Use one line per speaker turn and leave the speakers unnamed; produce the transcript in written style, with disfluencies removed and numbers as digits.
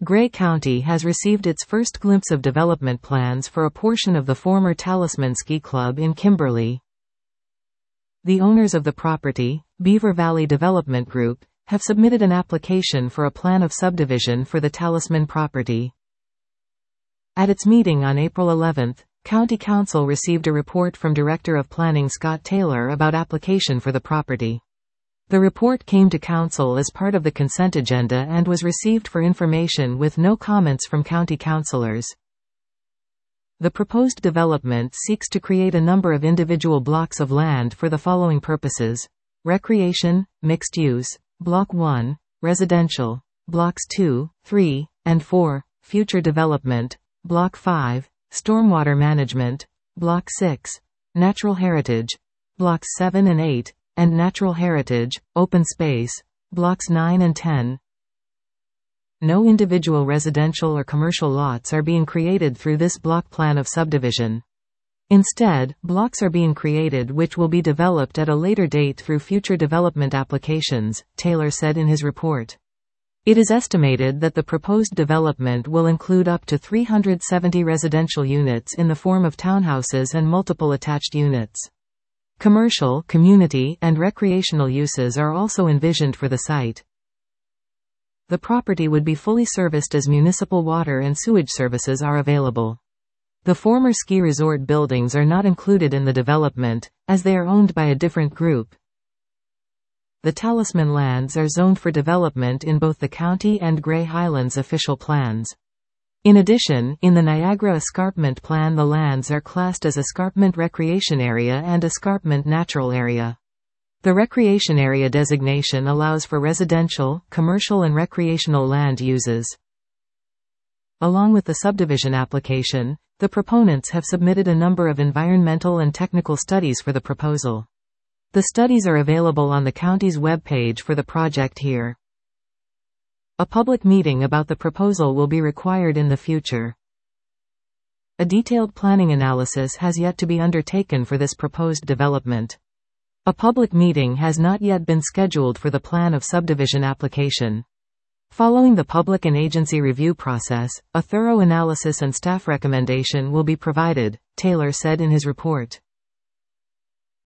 Gray County has received its first glimpse of development plans for a portion of the former Talisman Ski Club in Kimberly. The owners of the property, Beaver Valley Development Group, have submitted an application for a plan of subdivision for the Talisman property. At its meeting on April 11, County Council received a report from Director of Planning Scott Taylor about application for the property. The report came to Council as part of the consent agenda and was received for information with no comments from county councilors. The proposed development seeks to create a number of individual blocks of land for the following purposes: recreation, mixed use, Block 1, residential, Blocks 2, 3, and 4, future development, Block 5, stormwater management, Block 6, natural heritage, Blocks 7 and 8, and natural heritage, open space, Blocks 9 and 10. No individual residential or commercial lots are being created through this block plan of subdivision. Instead, blocks are being created which will be developed at a later date through future development applications, Taylor said in his report. It is estimated that the proposed development will include up to 370 residential units in the form of townhouses and multiple attached units. Commercial, community, and recreational uses are also envisioned for the site. The property would be fully serviced as municipal water and sewage services are available. The former ski resort buildings are not included in the development, as they are owned by a different group. The Talisman lands are zoned for development in both the county and Gray Highlands official plans. In addition, in the Niagara Escarpment Plan the lands are classed as Escarpment Recreation Area and Escarpment Natural Area. The recreation area designation allows for residential, commercial and recreational land uses. Along with the subdivision application, the proponents have submitted a number of environmental and technical studies for the proposal. The studies are available on the county's webpage for the project here. A public meeting about the proposal will be required in the future. A detailed planning analysis has yet to be undertaken for this proposed development. A public meeting has not yet been scheduled for the plan of subdivision application. Following the public and agency review process, a thorough analysis and staff recommendation will be provided, Taylor said in his report.